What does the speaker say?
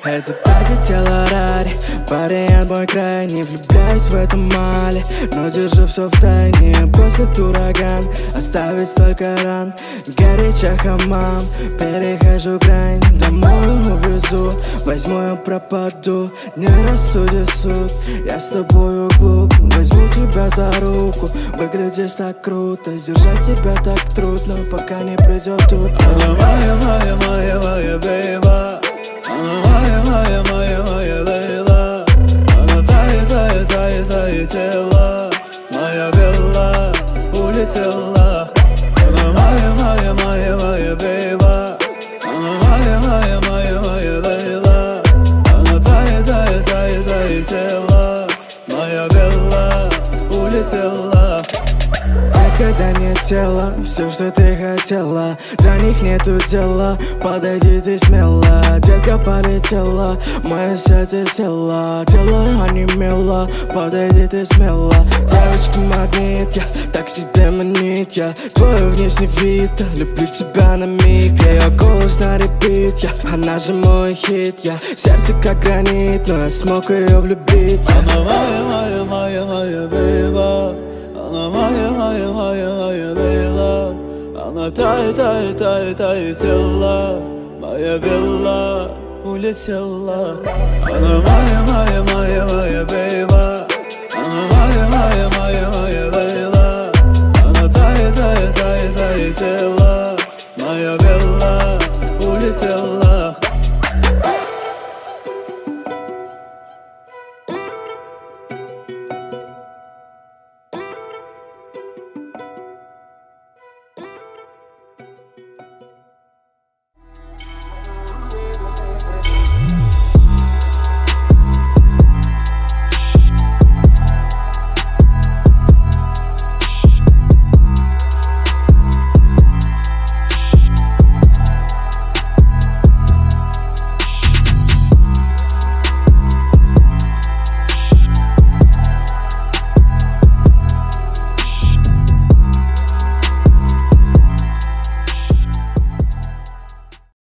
Это Тати Телларари, вариант мой крайний. Влюбляюсь в эту Мали, но держу все в тайне. Бросит ураган, оставить столько ран. Горячая хамам, перехожу грань. Домой увезу, возьму и пропаду. Не рассудит суд, я с тобою глуп. Возьму тебя за руку, выглядишь так круто. Сдержать тебя так трудно, пока не придет тут. Она моя бейба. Она моя Лейла. Она тает тело. Моя Белла улетела. Она моя бейба. Она моя Лейла. Она тает тело. Моя Белла улетела. Когда нет тела, все, что ты хотела, до них нету дела. Подойди ты смело, детка полетела, мое сердце село, тело онемело. Подойди ты смело, девочка магнит, я так себе манит. Я твой внешний вид, люблю тебя на миг. Ее голос на репит, она же мой хит. Я сердце как гранит, но я смог ее влюбить. Она моя бейба. Она моя Лейла. Она тает тело. Моя Белла улетела. Она моя бейба.